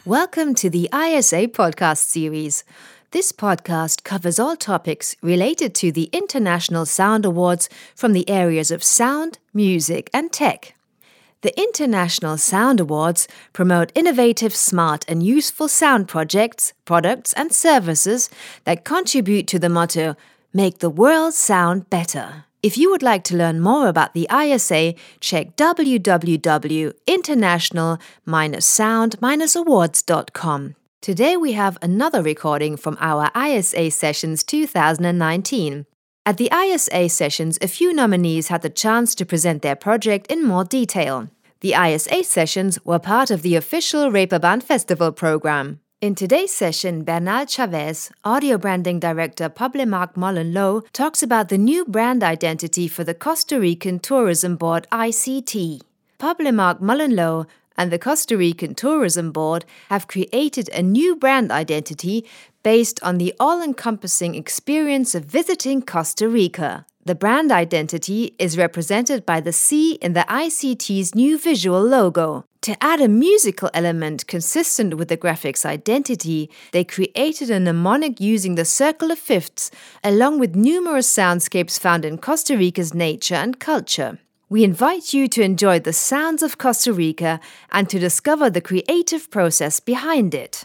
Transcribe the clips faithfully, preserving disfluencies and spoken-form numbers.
Welcome to the I S A podcast series. This podcast covers all topics related to the International Sound Awards from the areas of sound, music, and tech. The International Sound Awards promote innovative, smart, and useful sound projects, products, and services that contribute to the motto, "Make the world sound better." If you would like to learn more about the I S A, check w w w dot international dash sound dash awards dot com. Today we have another recording from our I S A Sessions two thousand nineteen. At the I S A Sessions, a few nominees had the chance to present their project in more detail. The I S A Sessions were part of the official Reeperbahn Festival program. In today's session, Bernal Chavez, Audio Branding Director Publimark Mullenlow, talks about the new brand identity for the Costa Rican Tourism Board I C T. Publimark Mullenlow and the Costa Rican Tourism Board have created a new brand identity based on the all-encompassing experience of visiting Costa Rica. The brand identity is represented by the C in the I C T's new visual logo. To add a musical element consistent with the graphic's identity, they created a mnemonic using the circle of fifths, along with numerous soundscapes found in Costa Rica's nature and culture. We invite you to enjoy the sounds of Costa Rica and to discover the creative process behind it.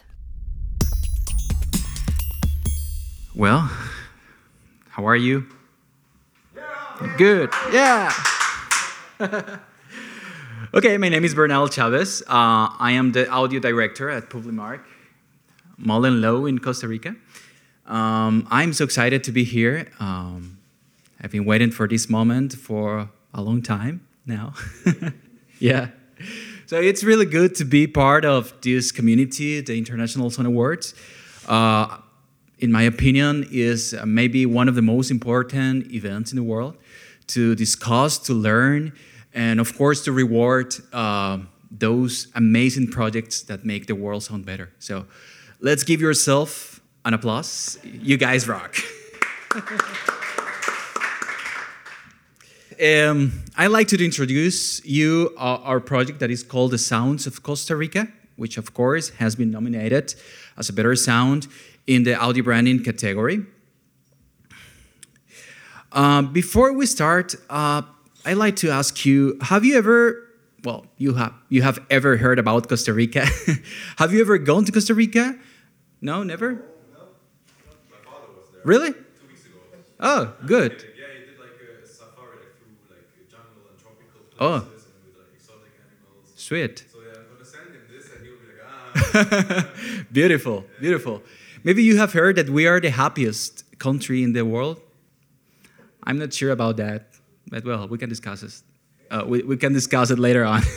Well, how are you? Good. Yeah. Okay, my name is Bernal Chavez. Uh, I am the audio director at Publimark Mullenlow in Costa Rica. Um, I'm so excited to be here. Um, I've been waiting for this moment for a long time now. Yeah. So it's really good to be part of this community, the International Sound Awards. Uh, in my opinion, is maybe one of the most important events in the world to discuss, to learn, and of course to reward uh, those amazing projects that make the world sound better. So let's give yourself an applause. You guys rock. um, I'd like to introduce you uh, our project that is called The Sounds of Costa Rica, which of course has been nominated as a better sound in the audio branding category. Uh, before we start, uh, I'd like to ask you, have you ever, well, you have you have ever heard about Costa Rica? Have you ever gone to Costa Rica? No, never? No, no. My father was there. Really? Two weeks ago. Oh, good. Yeah, he did like a safari like through like jungle and tropical places Oh. and with like exotic animals. Sweet. So yeah, I'm gonna send him this and he'll be like, ah. Beautiful, beautiful. Maybe you have heard that we are the happiest country in the world. I'm not sure about that, but well, we can discuss it. Uh, we, we can discuss it later on.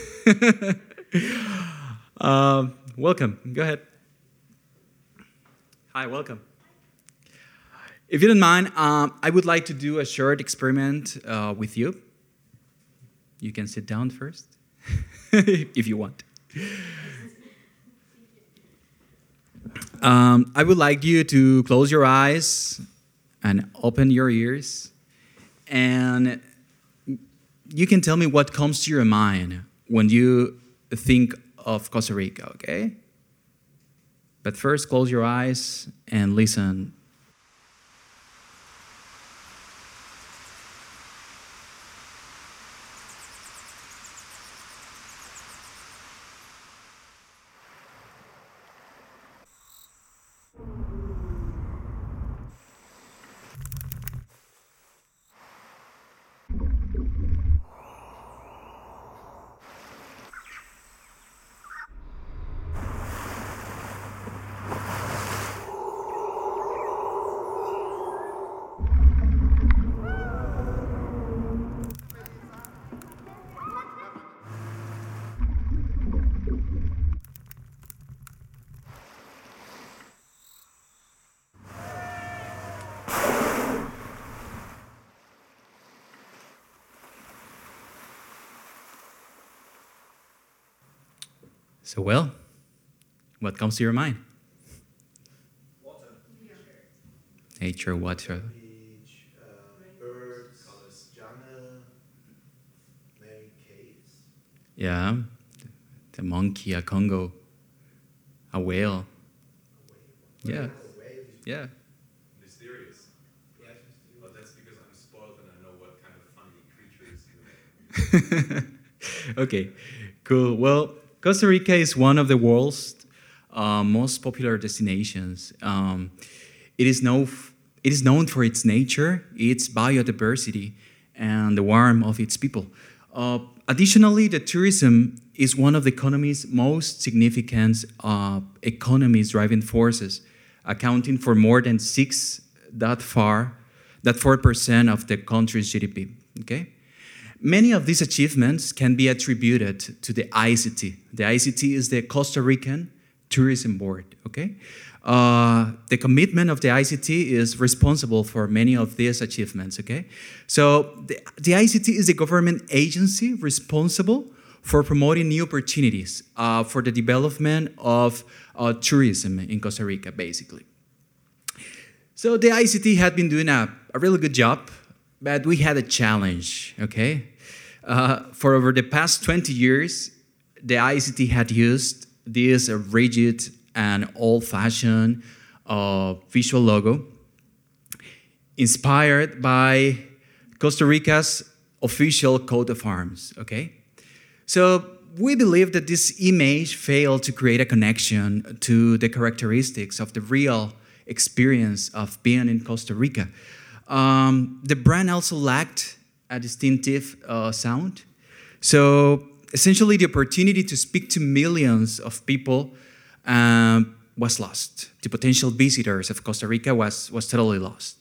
um, welcome. Go ahead. Hi, welcome. If you don't mind, um, I would like to do a short experiment uh, with you. You can sit down first, if you want. Um, I would like you to close your eyes and open your ears, and you can tell me what comes to your mind when you think of Costa Rica, okay? But first, close your eyes and listen. So, well, what comes to your mind? Water. Nature, water. Beach, uh, birds, colors, jungle, maybe caves. Yeah, the monkey, a Congo. A whale. Yeah. Yeah. Mysterious. But that's because I'm spoiled and I know what kind of funny creatures you make. Okay, cool. Well, Costa Rica is one of the world's uh, most popular destinations. Um, it is known it is known for its nature, its biodiversity, and the warmth of its people. Uh, additionally, the tourism is one of the economy's most significant uh, economy's driving forces, accounting for more than six that far that four percent of the country's G D P. Okay. Many of these achievements can be attributed to the I C T. The I C T is the Costa Rican Tourism Board, okay? Uh, the commitment of the I C T is responsible for many of these achievements, okay? So the, the I C T is a government agency responsible for promoting new opportunities uh, for the development of uh, tourism in Costa Rica, basically. So the I C T had been doing a, a really good job, but we had a challenge, okay? Uh, for over the past twenty years, the I C T had used this uh, rigid and old-fashioned uh, visual logo inspired by Costa Rica's official coat of arms, okay? So we believe that this image failed to create a connection to the characteristics of the real experience of being in Costa Rica. Um, the brand also lacked a distinctive uh, sound. So essentially the opportunity to speak to millions of people um, was lost. The potential visitors of Costa Rica was, was totally lost.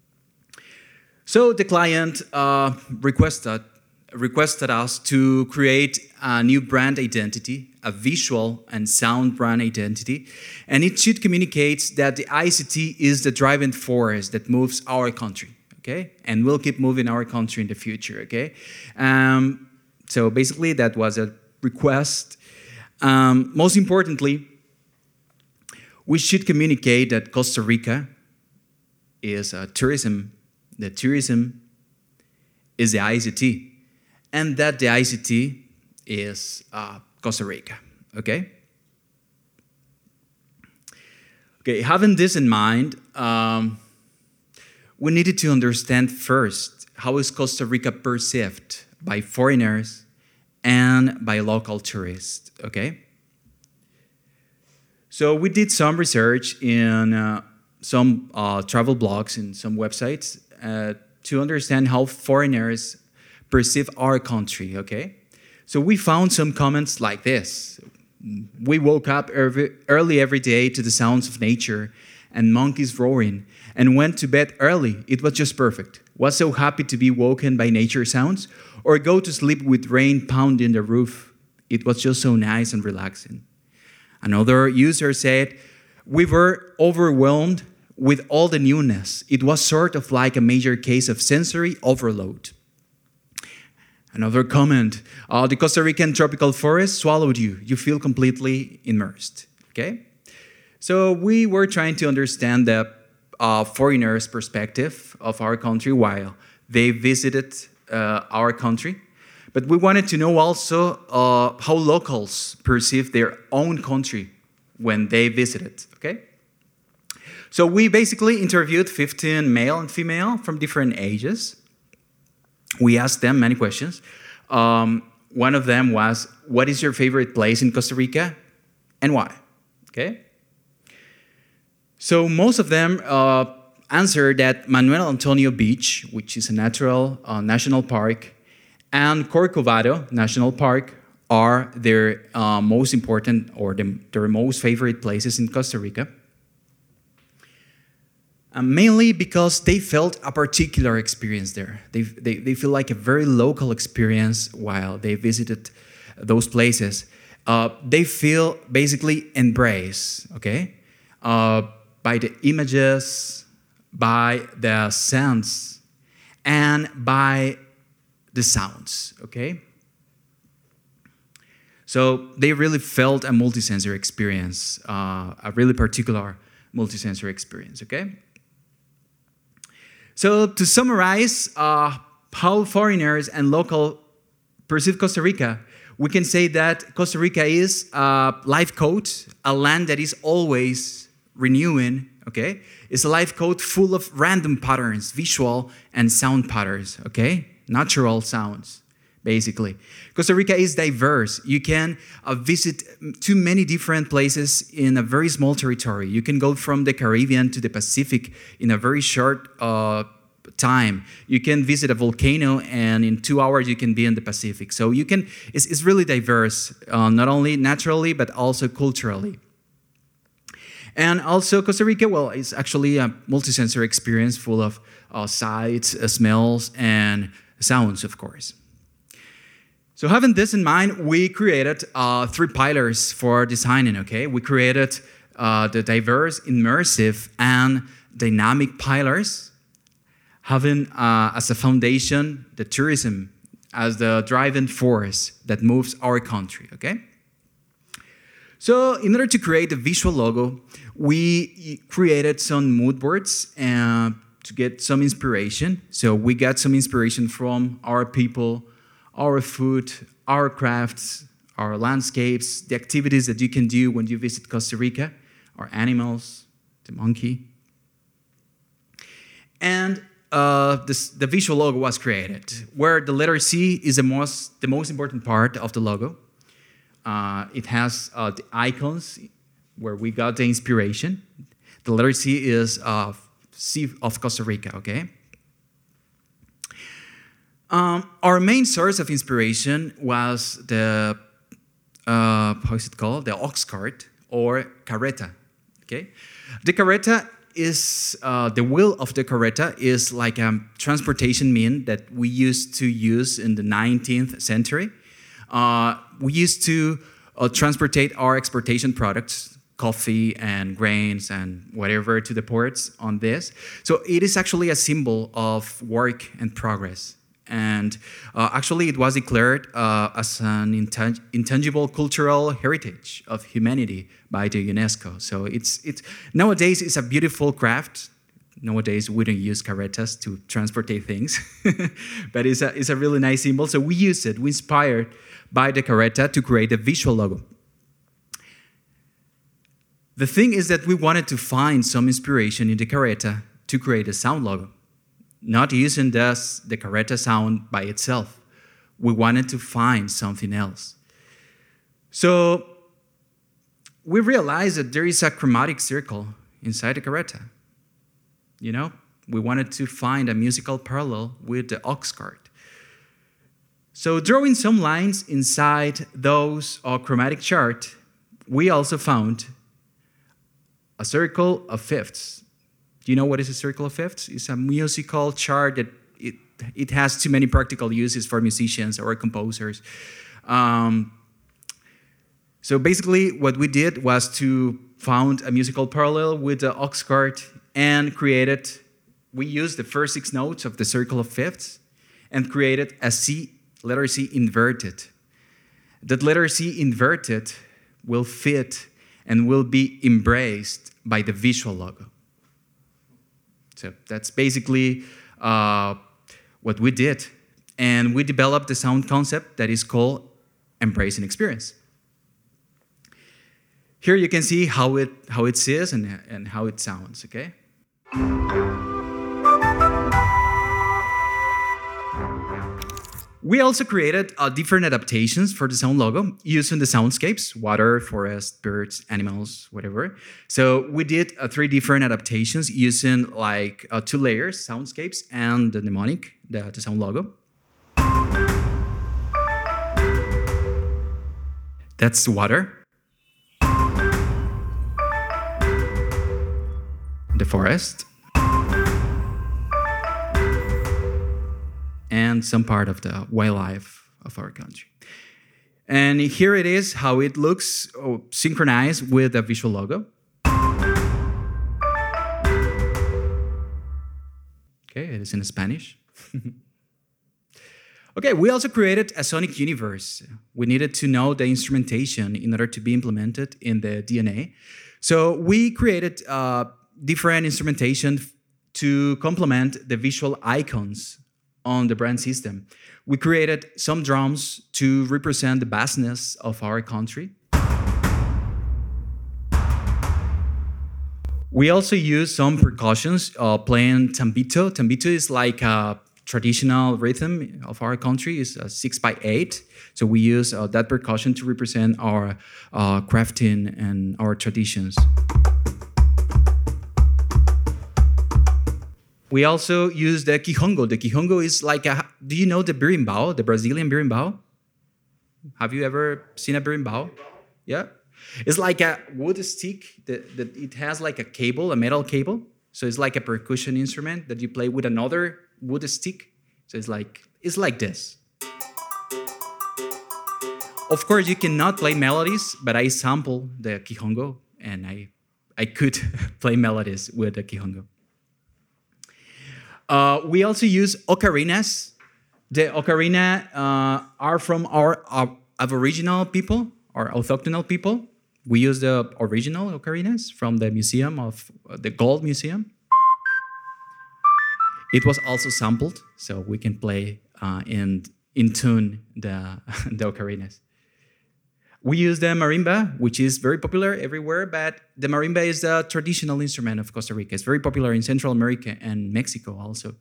So the client uh, requested, requested us to create a new brand identity, a visual and sound brand identity, and it should communicate that the I C T is the driving force that moves our country, okay? And will keep moving our country in the future, okay? Um, so basically that was a request. Um, most importantly, we should communicate that Costa Rica is a tourism, that tourism is the I C T, and that the I C T is uh, Costa Rica, okay? Okay, having this in mind, um, we needed to understand first how is Costa Rica perceived by foreigners and by local tourists, okay? So we did some research in uh, some uh, travel blogs and some websites uh, to understand how foreigners perceive our country, okay? So we found some comments like this. We woke up every, early every day to the sounds of nature and monkeys roaring and went to bed early. It was just perfect. Was so happy to be woken by nature sounds or go to sleep with rain pounding the roof. It was just so nice and relaxing. Another user said, we were overwhelmed with all the newness. It was sort of like a major case of sensory overload. Another comment, uh, the Costa Rican tropical forest swallowed you. You feel completely immersed, okay? So we were trying to understand the uh, foreigners' perspective of our country while they visited uh, our country. But we wanted to know also uh, how locals perceive their own country when they visited, okay? So we basically interviewed fifteen male and female from different ages. We asked them many questions. Um, one of them was, what is your favorite place in Costa Rica and why? Okay. So most of them uh, answered that Manuel Antonio Beach, which is a natural uh, national park, and Corcovado National Park are their uh, most important or the, their most favorite places in Costa Rica. Uh, mainly because they felt a particular experience there. They, they, they feel like a very local experience while they visited those places. Uh, they feel basically embraced, okay? Uh, by the images, by the scents, and by the sounds, okay? So they really felt a multisensory experience, uh, a really particular multisensory experience, okay? So to summarize uh, how foreigners and local perceive Costa Rica, we can say that Costa Rica is a life code, a land that is always renewing, okay? It's a life code full of random patterns, visual and sound patterns, okay? Natural sounds, basically. Costa Rica is diverse. You can uh, visit too many different places in a very small territory. You can go from the Caribbean to the Pacific in a very short uh, time. You can visit a volcano, and in two hours you can be in the Pacific. So you can. It's, it's really diverse, uh, not only naturally but also culturally. And also Costa Rica, well, it's actually a multisensory experience full of uh, sights, uh, smells, and sounds, of course. So having this in mind, we created uh, three pillars for designing, okay? We created uh, the diverse, immersive, and dynamic pillars, having uh, as a foundation the tourism as the driving force that moves our country, okay? So in order to create a visual logo, we created some mood boards uh, to get some inspiration. So we got some inspiration from our people, our food, our crafts, our landscapes, the activities that you can do when you visit Costa Rica, our animals, the monkey. And uh, this, the visual logo was created, where the letter C is the most, the most important part of the logo. Uh, it has uh, the icons where we got the inspiration. The letter C is uh, C of Costa Rica, okay? Um, our main source of inspiration was the, uh, how is it called? The ox cart or carreta, okay? The carreta is, uh, the wheel of the carreta is like a transportation mean that we used to use in the nineteenth century. Uh, we used to uh, transportate our exportation products, coffee and grains and whatever, to the ports on this. So it is actually a symbol of work and progress. And uh, actually it was declared uh, as an intang- intangible cultural heritage of humanity by the UNESCO. So it's, it's nowadays it's a beautiful craft. Nowadays, we don't use carretas to transportate things, but it's a, it's a really nice symbol. So we use it. We inspired by the carreta to create a visual logo. The thing is that we wanted to find some inspiration in the carreta to create a sound logo, not using this, the carreta sound by itself. We wanted to find something else. So we realized that there is a chromatic circle inside the carreta. You know, we wanted to find a musical parallel with the ox cart. So drawing some lines inside those uh, chromatic chart, we also found a circle of fifths. Do you know what is a circle of fifths? It's a musical chart that it, it has too many practical uses for musicians or composers. Um, so basically what we did was to found a musical parallel with the ox cart and created, we used the first six notes of the circle of fifths and created a C, letter C inverted. That letter C inverted will fit and will be embraced by the visual logo. So that's basically uh, what we did. And we developed the sound concept that is called Embracing Experience. Here you can see how it how it says and, and how it sounds, okay? We also created uh, different adaptations for the sound logo using the soundscapes, water, forest, birds, animals, whatever. So we did uh, three different adaptations using like uh, two layers, soundscapes and the mnemonic, the, the sound logo. That's water. The forest, and some part of the wildlife of our country. And here it is, how it looks oh, synchronized with the visual logo. Okay, it is in Spanish. Okay, we also created a sonic universe. We needed to know the instrumentation in order to be implemented in the D N A. So we created uh, different instrumentation to complement the visual icons on the brand system. We created some drums to represent the vastness of our country. We also use some percussions, uh, playing tambito. Tambito is like a traditional rhythm of our country. It's a six by eight. So we use uh, that percussion to represent our uh, crafting and our traditions. We also use the quijungo. The quijungo is like a, do you know the berimbau, the Brazilian berimbau? Have you ever seen a berimbau? Yeah. It's like a wood stick that, that it has like a cable, a metal cable. So it's like a percussion instrument that you play with another wood stick. So it's like, it's like this. Of course, you cannot play melodies, but I sample the quijungo and I, I could play melodies with the quijungo. Uh, we also use ocarinas. The ocarina uh, are from our, our Aboriginal people, our autochthonal people. We use the original ocarinas from the museum of uh, the Gold Museum. It was also sampled, so we can play uh, in, in tune the, the ocarinas. We use the marimba, which is very popular everywhere, but the marimba is the traditional instrument of Costa Rica. It's very popular in Central America and Mexico also.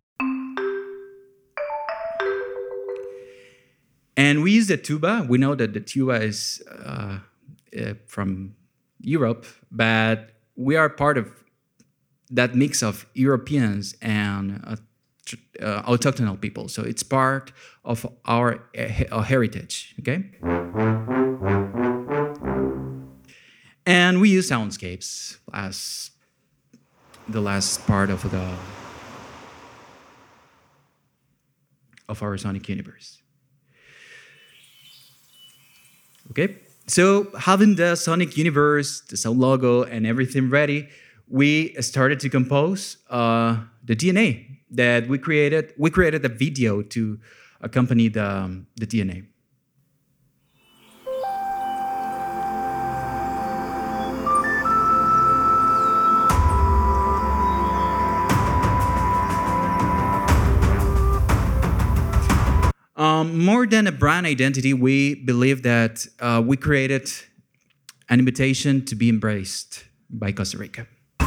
And we use the tuba. We know that the tuba is uh, uh, from Europe, but we are part of that mix of Europeans and uh, uh, autochthonal people. So it's part of our uh, heritage, okay? And we use soundscapes as the last part of the of our sonic universe. Okay, so having the sonic universe, the sound logo, and everything ready, we started to compose uh, the D N A that we created. We created a video to accompany the, um, the D N A. Um, more than a brand identity, we believe that uh, we created an invitation to be embraced by Costa Rica.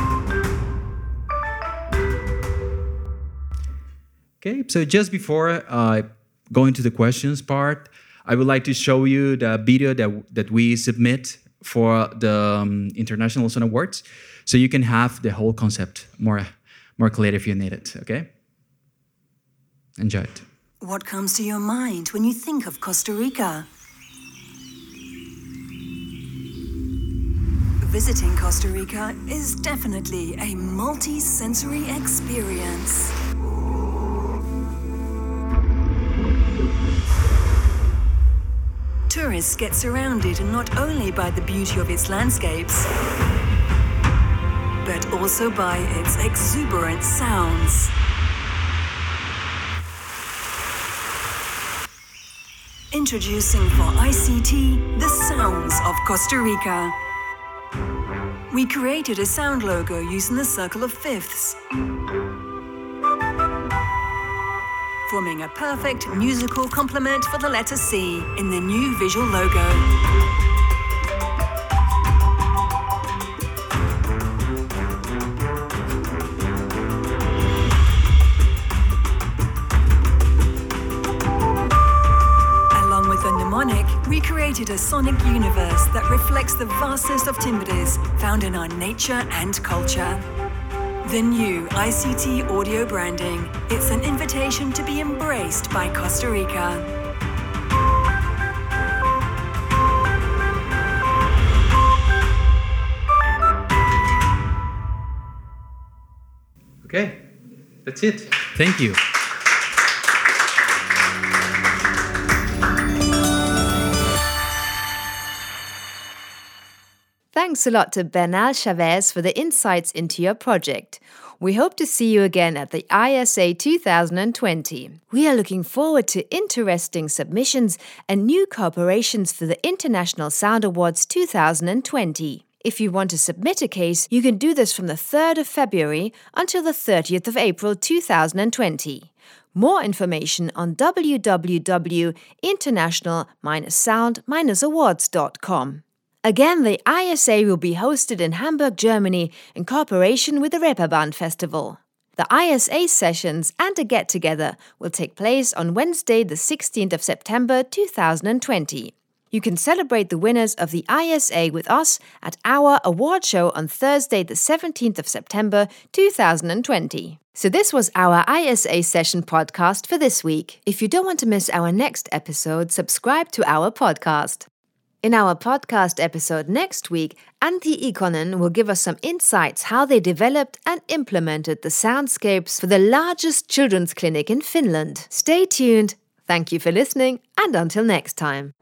Okay, so just before uh, going to the questions part, I would like to show you the video that, that we submit for the um, International Sound Awards, so you can have the whole concept more, more clear if you need it, okay? Enjoy it. What comes to your mind when you think of Costa Rica? Visiting Costa Rica is definitely a multi-sensory experience. Tourists get surrounded not only by the beauty of its landscapes, but also by its exuberant sounds. Introducing for I C T, the sounds of Costa Rica. We created a sound logo using the circle of fifths, forming a perfect musical complement for the letter C in the new visual logo. We created a sonic universe that reflects the vastness of timbres found in our nature and culture. The new I C T audio branding. It's an invitation to be embraced by Costa Rica. Okay, that's it. Thank you. Thanks a lot to Bernal Chavez for the insights into your project. We hope to see you again at the I S A two thousand twenty. We are looking forward to interesting submissions and new cooperations for the International Sound Awards two thousand twenty. If you want to submit a case, you can do this from the third of February until the thirtieth of April two thousand twenty. More information on w w w dot international dash sound dash awards dot com. Again, the I S A will be hosted in Hamburg, Germany, in cooperation with the Reeperbahn Festival. The I S A sessions and a get-together will take place on Wednesday, the sixteenth of September two thousand twenty. You can celebrate the winners of the I S A with us at our award show on Thursday, the seventeenth of September two thousand twenty. So this was our I S A session podcast for this week. If you don't want to miss our next episode, subscribe to our podcast. In our podcast episode next week, Antti Ikonen will give us some insights how they developed and implemented the soundscapes for the largest children's clinic in Finland. Stay tuned. Thank you for listening, and until next time.